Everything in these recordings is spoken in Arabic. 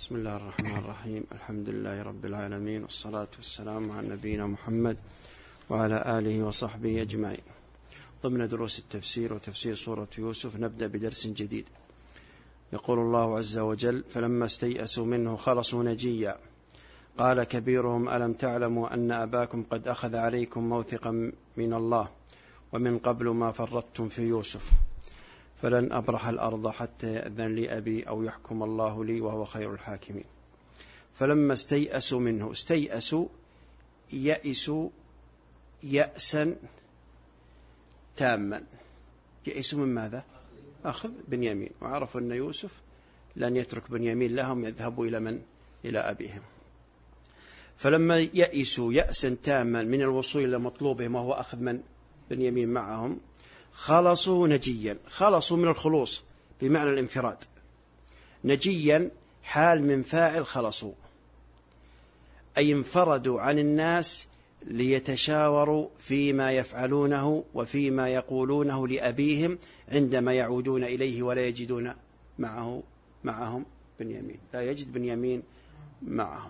بسم الله الرحمن الرحيم. الحمد لله رب العالمين، والصلاة والسلام على نبينا محمد وعلى آله وصحبه أجمعين. ضمن دروس التفسير وتفسير سورة يوسف نبدأ بدرس جديد. يقول الله عز وجل: فلما استيئسوا منه خلصوا نجيا قال كبيرهم ألم تعلموا أن أباكم قد أخذ عليكم موثقا من الله ومن قبل ما فرطتم في يوسف فلن أبرح الأرض حتى يأذن لي أبي أو يحكم الله لي وهو خير الحاكمين. فلما استيئسوا منه، استيئسوا يئسوا يأسا تاما. يئسوا من ماذا؟ أخذ بنيامين، وعرفوا أن يوسف لن يترك بنيامين لهم، يذهبوا إلى من؟ إلى أبيهم. فلما يئسوا يأسا تاما من الوصول إلى مطلوبهم وهو أخذ من؟ بنيامين معهم، خلصوا نجيا. خلصوا من الخلوص بمعنى الانفراد، نجيا حال من فاعل خلصوا، أي انفردوا عن الناس ليتشاوروا فيما يفعلونه وفيما يقولونه لأبيهم عندما يعودون إليه ولا يجدون معهم بنيامين، لا يجد بنيامين معهم.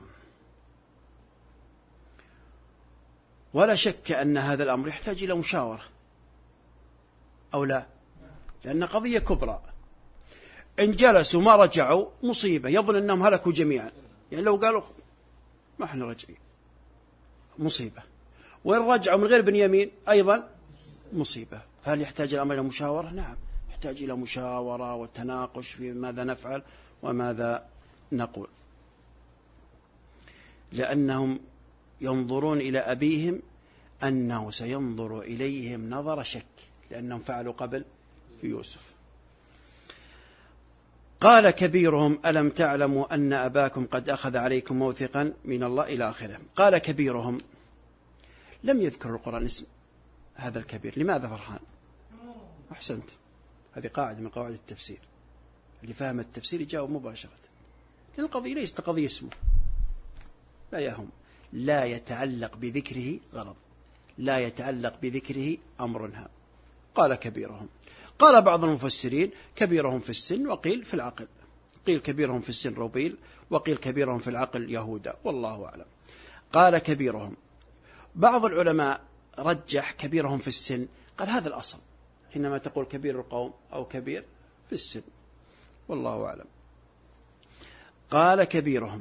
ولا شك أن هذا الأمر يحتاج إلى مشاورة أو لا، لأن قضية كبرى. إن جلسوا ما رجعوا مصيبة، يظن أنهم هلكوا جميعا. يعني لو قالوا ما احنا راجعين مصيبة، وإن رجعوا من غير بنيامين أيضا مصيبة. فهل يحتاج الأمر إلى مشاورة؟ نعم، يحتاج إلى مشاورة وتناقش في ماذا نفعل وماذا نقول، لأنهم ينظرون إلى أبيهم أنه سينظر إليهم نظر شك، لأنهم فعلوا قبل في يوسف. قال كبيرهم ألم تعلموا أن أباكم قد أخذ عليكم موثقا من الله إلى آخره. قال كبيرهم، لم يذكر القرآن اسم هذا الكبير. لماذا فرحان؟ أحسنت، هذه قاعدة من قواعد التفسير، اللي فهم التفسير يجاوب مباشرة، لأن القضية ليست قضية اسمه، لا يهم، لا يتعلق بذكره غرض، لا يتعلق بذكره أمر هام. قال كبيرهم. قال بعض المفسرين كبيرهم في السن، وقيل في العقل، قيل كبيرهم في السن روبيل، وقيل كبيرهم في العقل يهودا، والله أعلم. قال كبيرهم. بعض العلماء رجح كبيرهم في السن، قال هذا الأصل حينما تقول كبير القوم أو كبير في السن، والله أعلم. قال كبيرهم،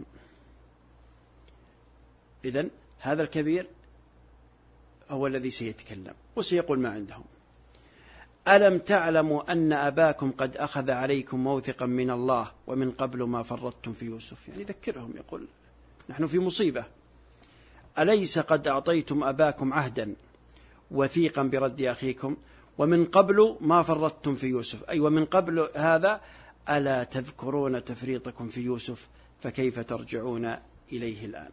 إذن هذا الكبير هو الذي سيتكلم وسيقول ما عندهم. ألم تعلموا أن أباكم قد أخذ عليكم موثقا من الله ومن قبل ما فرطتم في يوسف. يعني ذكرهم، يقول نحن في مصيبة. أليس قد أعطيتم أباكم عهدا وثيقا برد أخيكم ومن قبل ما فرطتم في يوسف، أي ومن قبل هذا ألا تذكرون تفريطكم في يوسف فكيف ترجعون إليه الآن.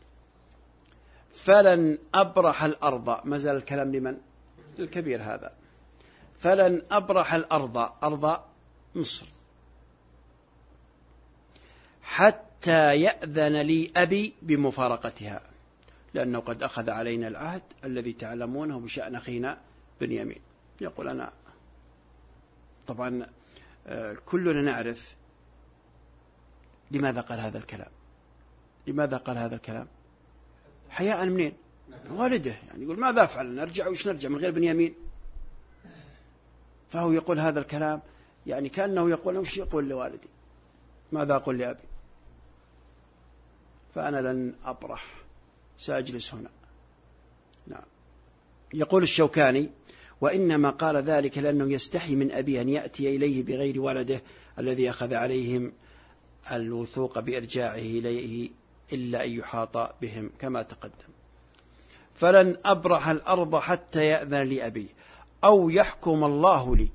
فلن أبرح الأرض، ما زال الكلام لمن؟ الكبير هذا. فلن أبرح الأرض، أرض مصر، حتى يأذن لي أبي بمفارقتها، لأنه قد أخذ علينا العهد الذي تعلمونه بشأن أخينا بنيامين. يقول أنا طبعا كلنا نعرف لماذا قال هذا الكلام. لماذا قال هذا الكلام؟ حياء منين؟ والده. يعني يقول ماذا أفعل، نرجع وش نرجع من غير بنيامين؟ فهو يقول هذا الكلام، يعني كأنه يقول وش يقول لوالدي، ماذا أقول لأبي؟ فأنا لن أبرح، سأجلس هنا. نعم. يقول الشوكاني: وإنما قال ذلك لأنه يستحي من أبي أن يأتي إليه بغير ولده الذي أخذ عليهم الوثوق بإرجاعه إليه إلا أن يحاط بهم كما تقدم. فلن أبرح الأرض حتى يأذن لي أبي أو يحكم الله لي.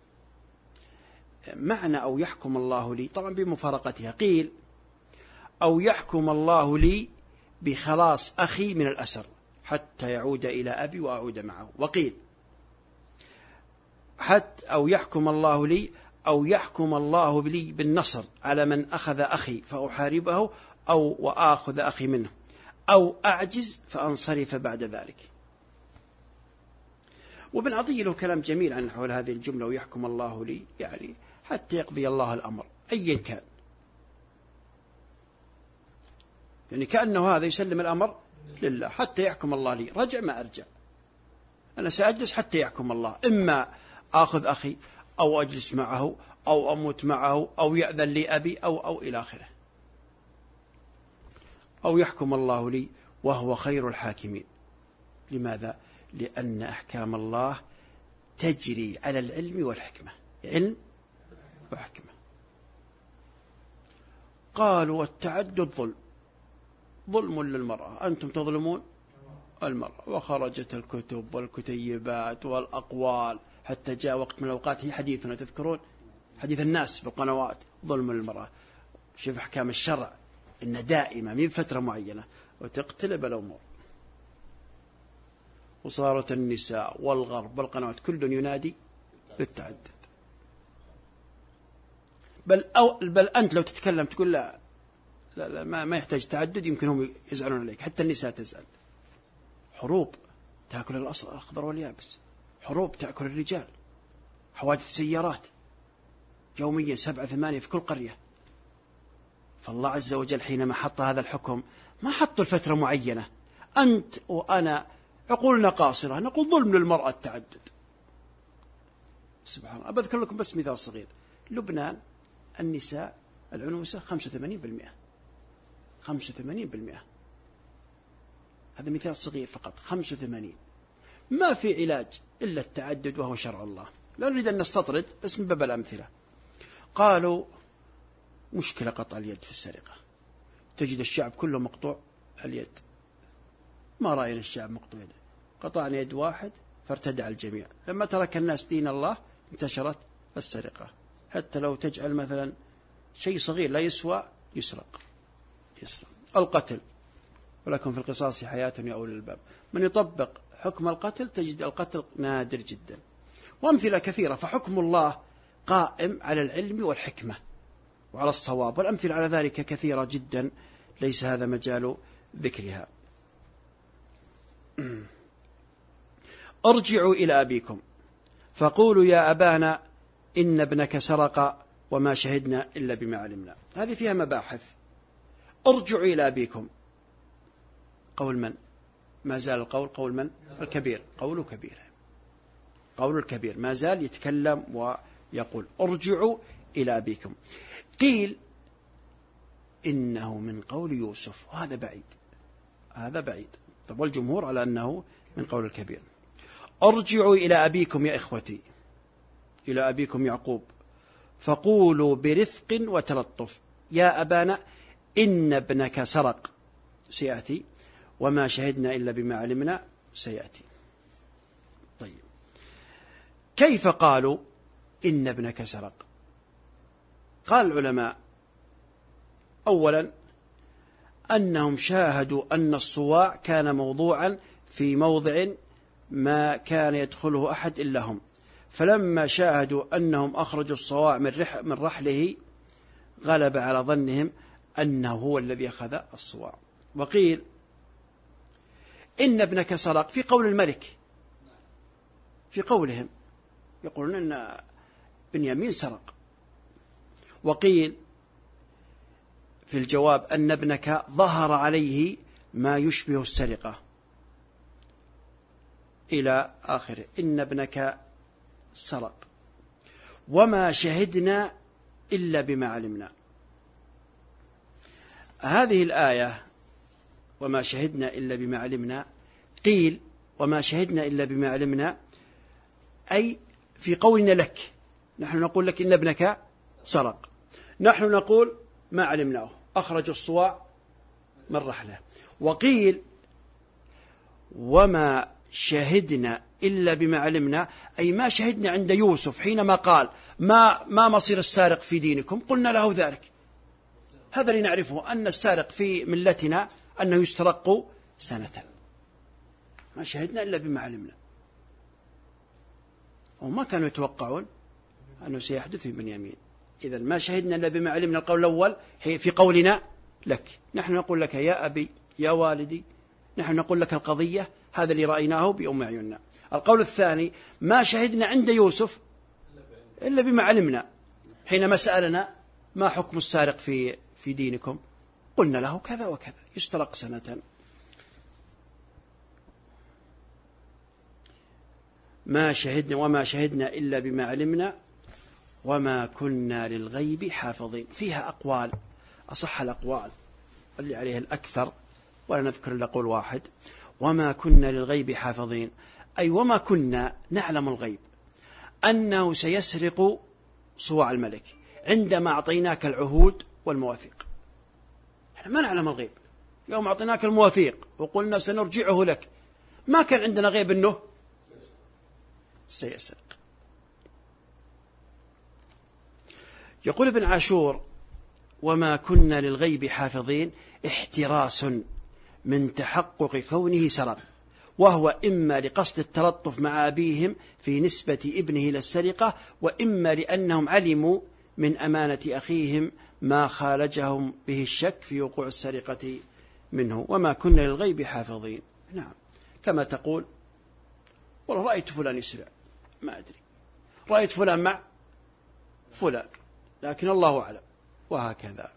معنى أو يحكم الله لي طبعا بمفارقتها، قيل أو يحكم الله لي بخلاص أخي من الأسر حتى يعود إلى أبي وأعود معه، وقيل حتى أو يحكم الله لي أو يحكم الله لي بالنصر على من أخذ أخي فأحاربه أو وآخذ أخي منه أو أعجز فأنصرف بعد ذلك. وابن عطية له كلام جميل عن حول هذه الجملة ويحكم الله لي، يعني حتى يقضي الله الأمر أيا كان. يعني كأنه هذا يسلم الأمر لله حتى يحكم الله لي، رجع ما أرجع، أنا سأجلس حتى يحكم الله، إما آخذ أخي أو أجلس معه أو أموت معه أو يأذن لي أبي أو إلى آخره، أو يحكم الله لي وهو خير الحاكمين. لماذا؟ لأن أحكام الله تجري على العلم والحكمة، علم وحكمة. قالوا والتعدد ظلم للمرأة، أنتم تظلمون المرأة. وخرجت الكتب والكتيبات والأقوال حتى جاء وقت من الأوقات، هي حديثنا تذكرون حديث الناس بالقنوات، ظلم للمرأة. شوف أحكام الشرع إن دائما من فترة معينة وتقتلب الأمور، وصارت النساء والغرب والقنوات كل ينادي بالتعدد. بل أنت لو تتكلم تقول لا لا, لا ما يحتاج تعدد، يمكن هم يزعلون عليك، حتى النساء تزعل. حروب تأكل الأخضر واليابس، حروب تأكل الرجال، حوادث سيارات يوميا 7-8 في كل قرية. فالله عز وجل حينما حط هذا الحكم ما حطه لفترة معينة. أنت وأنا عقولنا قاصرة نقول ظلم للمرأة التعدد. سبحان الله. بذكر لكم بس مثال صغير. لبنان النساء العنوسة 85%، 85%. هذا مثال صغير فقط، 85. ما في علاج إلا التعدد وهو شرع الله. لا نريد أن نستطرد بس من باب الأمثلة. قالوا مشكلة قطع اليد في السرقة، تجد الشعب كله مقطوع اليد. ما رأينا الشعب مقطوع يده، قطعنا يد واحد فارتدع الجميع. لما ترك الناس دين الله انتشرت السرقة، حتى لو تجعل مثلا شيء صغير لا يسوى يسرق. القتل، ولكم في القصاص حياة يا أولي الألباب. من يطبق حكم القتل تجد القتل نادر جدا، وأمثلة كثيرة. فحكم الله قائم على العلم والحكمة وعلى الصواب، والأمثلة على ذلك كثيرة جدا، ليس هذا مجال ذكرها. ارجعوا إلى أبيكم فقولوا يا أبانا إن ابنك سرق وما شهدنا إلا بما علمنا. هذه فيها مباحث. ارجعوا إلى أبيكم، قول من؟ ما زال القول قول من؟ الكبير. قول كبير، قول الكبير ما زال يتكلم ويقول ارجعوا إلى أبيكم. قيل إنه من قول يوسف، وهذا بعيد، هذا بعيد. طب والجمهور على أنه من قول الكبير. ارجعوا إلى أبيكم يا إخوتي، إلى أبيكم يعقوب، فقولوا برفق وتلطف يا أبانا إن ابنك سرق، سيأتي، وما شهدنا إلا بما علمنا، سيأتي. طيب كيف قالوا إن ابنك سرق؟ قال العلماء أولا أنهم شاهدوا أن الصواع كان موضوعا في موضع ما كان يدخله أحد إلا هم، فلما شاهدوا أنهم أخرجوا الصواع من رحله غلب على ظنهم أنه هو الذي أخذ الصواع. وقيل إن ابنك سرق في قول الملك، في قولهم يقولون أن بنيامين سرق. وقيل في الجواب أن ابنك ظهر عليه ما يشبه السرقة إلى آخره. إن ابنك سرق وما شهدنا إلا بما علمنا. هذه الآية وما شهدنا إلا بما علمنا، قيل وما شهدنا إلا بما علمنا أي في قولنا لك، نحن نقول لك إن ابنك سرق، نحن نقول ما علمناه، أخرج الصواع من رحله. وقيل وما شهدنا إلا بما علمنا أي ما شهدنا عند يوسف حينما قال ما مصير السارق في دينكم، قلنا له ذلك. هذا اللي نعرفه، أن السارق في ملتنا أنه يسترق سنة، ما شهدنا إلا بما علمنا. وما كانوا يتوقعون أنه سيحدث في بنيامين. إذن ما شهدنا إلا بما علمنا، القول الأول في قولنا لك، نحن نقول لك يا أبي يا والدي، نحن نقول لك القضية، هذا اللي رأيناه بأم أعيننا. القول الثاني ما شهدنا عند يوسف إلا بما علمنا، حينما سألنا ما حكم السارق في دينكم، قلنا له كذا وكذا، يسترق سنة. ما شهدنا وما شهدنا إلا بما علمنا وما كنا للغيب حافظين. فيها أقوال، أصح الأقوال اللي عليها الأكثر ولا نذكر إلا قول واحد. وما كنا للغيب حافظين، أي وما كنا نعلم الغيب أنه سيسرق صواع الملك عندما أعطيناك العهود والمواثيق. احنا ما نعلم الغيب. يوم أعطيناك المواثيق وقلنا سنرجعه لك، ما كان عندنا غيب أنه سيسرق. يقول ابن عاشور: وما كنا للغيب حافظين احتراس من تحقق كونه سرق، وهو إما لقصد التلطف مع أبيهم في نسبة ابنه إلى السرقة، وإما لأنهم علموا من أمانة أخيهم ما خالجهم به الشك في وقوع السرقة منه. وما كنا للغيب حافظين. نعم، كما تقول: والله رأيت فلان يسرع، ما أدري، رأيت فلان مع فلان، لكن الله أعلم. وهكذا.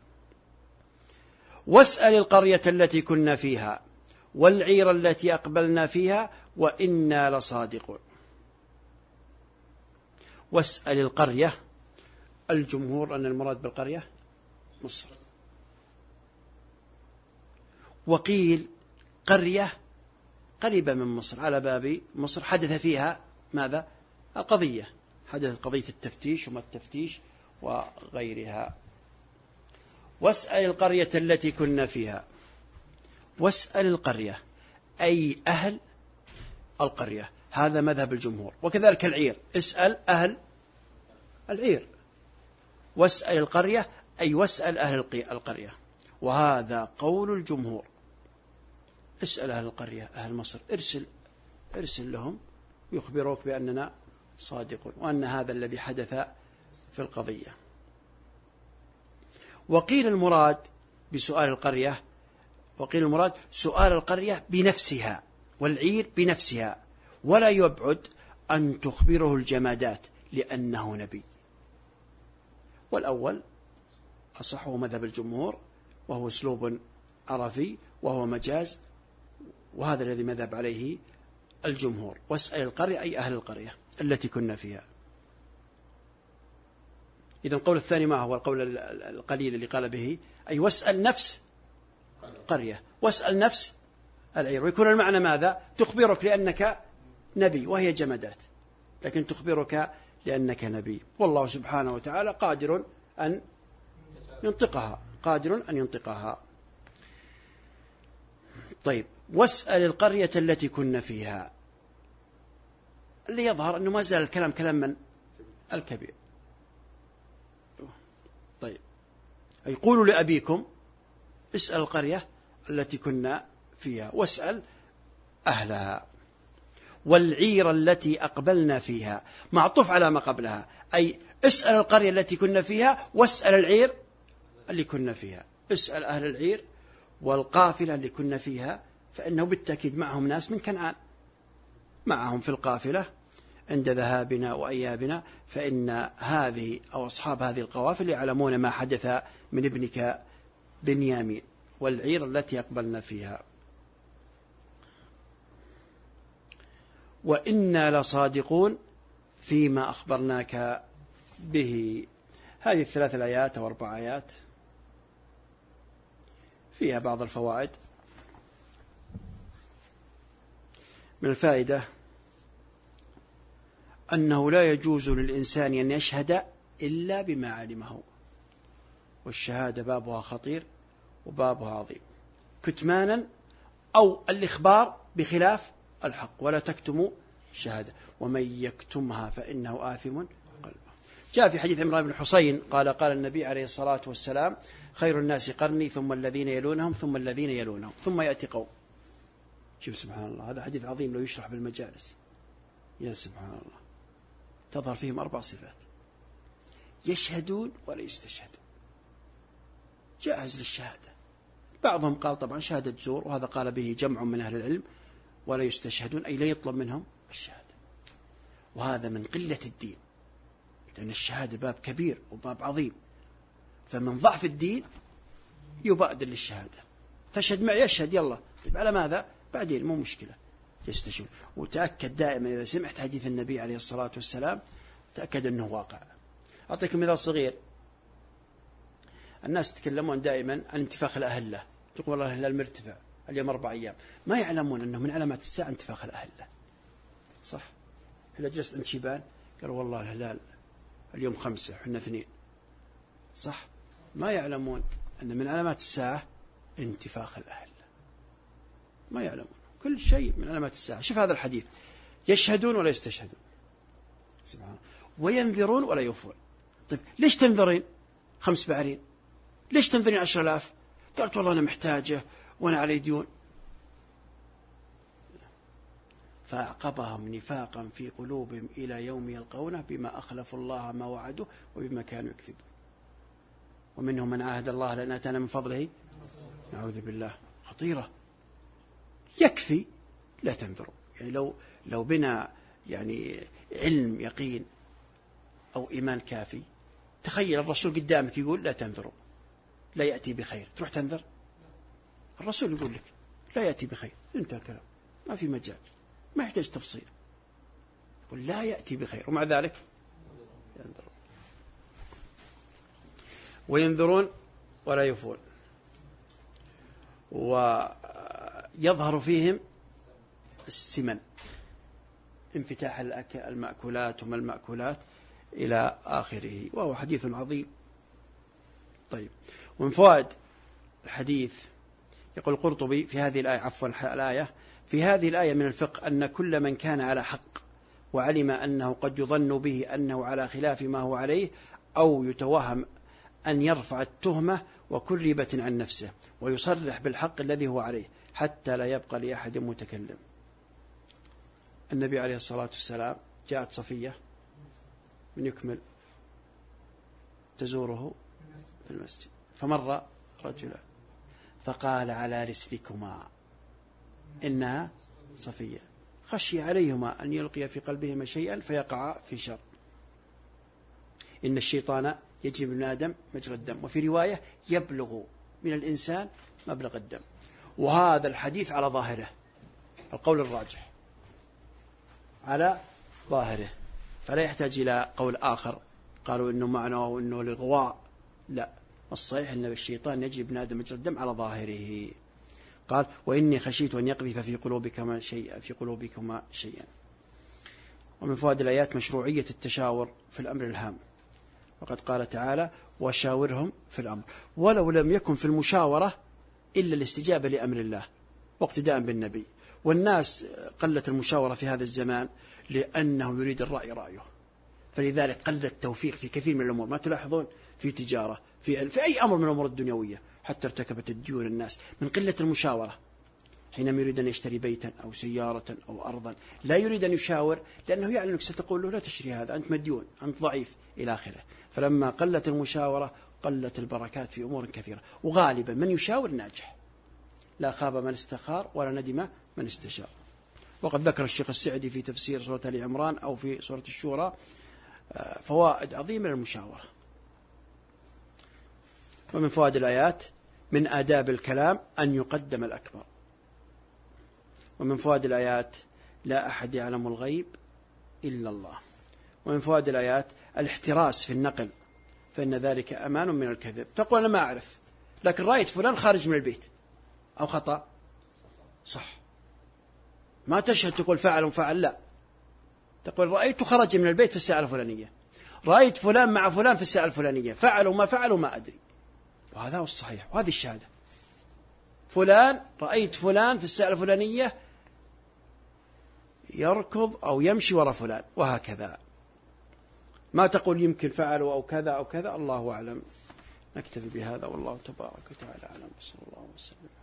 واسأل القرية التي كنا فيها والعير التي أقبلنا فيها وإنا لصادقون. واسأل القرية، الجمهور أن المراد بالقرية مصر، وقيل قرية قريبة من مصر على باب مصر حدث فيها ماذا؟ القضية، حدثت قضية التفتيش وما التفتيش وغيرها. واسأل القرية التي كنا فيها. واسأل القرية أي أهل القرية، هذا مذهب الجمهور. وكذلك العير، اسأل أهل العير. واسأل القرية أي واسأل أهل القرية، وهذا قول الجمهور. اسأل أهل القرية، أهل مصر، ارسل لهم يخبروك بأننا صادقون وأن هذا الذي حدث في القضية. وقيل المراد بسؤال القرية، وقيل المراد سؤال القرية بنفسها والعير بنفسها، ولا يبعد أن تخبره الجمادات لأنه نبي. والأول أصحه مذهب الجمهور، وهو أسلوب عرفي وهو مجاز، وهذا الذي مذهب عليه الجمهور. واسأل القرية أي أهل القرية التي كنا فيها. إذن القول الثاني ما هو القول القليل اللي قال به؟ أي واسأل نفس قرية، واسأل نفس العير، ويكون المعنى ماذا؟ تخبرك لأنك نبي وهي جمادات، لكن تخبرك لأنك نبي. والله سبحانه وتعالى قادر أن ينطقها. طيب، واسأل القرية التي كنا فيها، اللي يظهر أنه ما زال الكلام كلام من الكبير. طيب، أي قولوا لأبيكم اسأل القرية التي كنا فيها واسأل أهلها. والعير التي أقبلنا فيها معطوف على ما قبلها، أي اسأل القرية التي كنا فيها واسأل العير اللي كنا فيها. اسأل أهل العير والقافلة اللي كنا فيها، فإنه بالتأكيد معهم ناس من كنعان معهم في القافلة عند ذهابنا وأيابنا، فإن هذه أو أصحاب هذه القوافل يعلمون ما حدث من ابنك بنيامين. والعير التي أقبلنا فيها. وإنا لصادقون فيما أخبرناك به. هذه الثلاث الآيات أو 4 آيات فيها بعض الفوائد. من الفائدة أنه لا يجوز للإنسان أن يشهد إلا بما علمه، والشهادة بابها خطير وبابها عظيم، كتمانا أو الإخبار بخلاف الحق. ولا تكتموا الشهادة ومن يكتمها فإنه آثم قلبه. جاء في حديث عمران بن حسين قال النبي عليه الصلاة والسلام: خير الناس قرني ثم الذين يلونهم ثم الذين يلونهم ثم يأتي قوم. شوف سبحان الله، هذا حديث عظيم لو يشرح بالمجالس. يا سبحان الله، تظهر فيهم 4 صفات: يشهدون ولا يستشهدون، جاهز للشهادة. بعضهم قال طبعا شهادة زور، وهذا قال به جمع من أهل العلم، ولا يستشهدون أي لا يطلب منهم الشهادة. وهذا من قلة الدين، لأن الشهادة باب كبير وباب عظيم، فمن ضعف الدين يبادر للشهادة. تشهد معي؟ أشهد، يلا. طيب على ماذا؟ بعدين، مو مشكلة، يستشهد. وتأكد دائما إذا سمعت حديث النبي عليه الصلاة والسلام تأكد أنه واقع. أعطيكم مثال صغير. الناس يتكلمون دائما عن انتفاخ الأهلة، تقول والله الهلال مرتفع اليوم 4 أيام، ما يعلمون أنه من علامات الساعة انتفاخ الأهلة. صح؟ إذا جلست عند شيبان قالوا والله الهلال اليوم 5 وحنا 2. صح؟ ما يعلمون أن من علامات الساعة انتفاخ الأهلة، ما يعلمون. كل شيء من علامات الساعة. شوف هذا الحديث، يشهدون ولا يستشهدون، سبحان الله، وينذرون ولا يوفون. طيب ليش تنذرين 5 بعرين؟ ليش تنذرين 10,000؟ قالت والله أنا محتاجة وأنا علي ديون. فأعقبهم نفاقا في قلوبهم إلى يوم يلقونه بما أخلفوا الله ما وعدوا وبما كانوا يكذبون. ومنهم من عاهد الله لأن آتانا من فضله، نعوذ بالله، خطيرة. يكفي لا تنذروا. يعني لو بنا يعني علم يقين أو إيمان كافي، تخيل الرسول قدامك يقول لا تنذروا، لا يأتي بخير، تروح تنذر؟ الرسول يقول لك لا يأتي بخير، انتهى الكلام، ما في مجال، ما يحتاج تفصيل. يقول لا يأتي بخير، ومع ذلك ينذرون. وينذرون ولا يوفون. ويظهر فيهم السمن، انفتاح المأكولات وما المأكولات إلى آخره، وهو حديث عظيم. طيب، ومن فوائد الحديث يقول القرطبي في هذه الآية، الآية في هذه الآية من الفقه أن كل من كان على حق وعلم أنه قد يظن به أنه على خلاف ما هو عليه أو يتوهم أن يرفع التهمة وكربة عن نفسه ويصرح بالحق الذي هو عليه حتى لا يبقى لأحد متكلم. النبي عليه الصلاة والسلام جاءت صفية من يكمل تزوره في المسجد، فمر رجلا فقال على رسلكما إنها صفية، خشي عليهما أن يلقي في قلبهما شيئا فيقع في شر. إن الشيطان يجري من آدم مجرى الدم، وفي رواية يبلغ من الإنسان مبلغ الدم. وهذا الحديث على ظاهره، القول الراجح على ظاهره، فلا يحتاج إلى قول آخر قالوا إنه معنى وإنه لغواء. لا، الصحيح أن الشيطان يجري من آدم مجرى الدم على ظاهره. قال وإني خشيت أن يقذف في قلوبكما شيئا. ومن فوائد الآيات مشروعية التشاور في الأمر الهام، وقد قال تعالى وشاورهم في الأمر، ولو لم يكن في المشاورة إلا الاستجابة لأمر الله واقتداء بالنبي. والناس قلت المشاورة في هذا الزمان لأنه يريد الرأي رأيه، فلذلك قل التوفيق في كثير من الأمور. ما تلاحظون في تجارة، في أي أمر من الأمور الدنيوية، حتى ارتكبت الديون الناس من قلة المشاورة. حينما يريد أن يشتري بيتا أو سيارة أو أرضا لا يريد أن يشاور، لأنه يعلم أنك ستقول له لا تشتري هذا، أنت مديون، أنت ضعيف إلى آخره. فلما قلت المشاورة قلت البركات في أمور كثيرة. وغالبا من يشاور ناجح، لا خاب من استخار ولا ندم من استشار. وقد ذكر الشيخ السعدي في تفسير سورة آل عمران أو في سورة الشورى فوائد عظيمة للمشاورة. ومن فوائد الآيات من آداب الكلام أن يقدم الأكبر. ومن فوائد الآيات لا أحد يعلم الغيب إلا الله. ومن فوائد الآيات الاحتراس في النقل، فإن ذلك أمان من الكذب. تقول أنا ما أعرف، لكن رأيت فلان خارج من البيت، أو خطأ؟ صح. ما تشهد تقول فعل وفعل، لا، تقول رأيت خرج من البيت في الساعة الفلانية، رأيت فلان مع فلان في الساعة الفلانية، فعلوا ما فعلوا ما أدري. وهذا هو الصحيح، وهذه الشهادة. فلان رأيت فلان في الساعة الفلانية يركض أو يمشي وراء فلان، وهكذا. ما تقول يمكن فعلوا أو كذا أو كذا، الله أعلم. نكتفي بهذا والله تبارك وتعالى أعلم. صلى الله وسلم.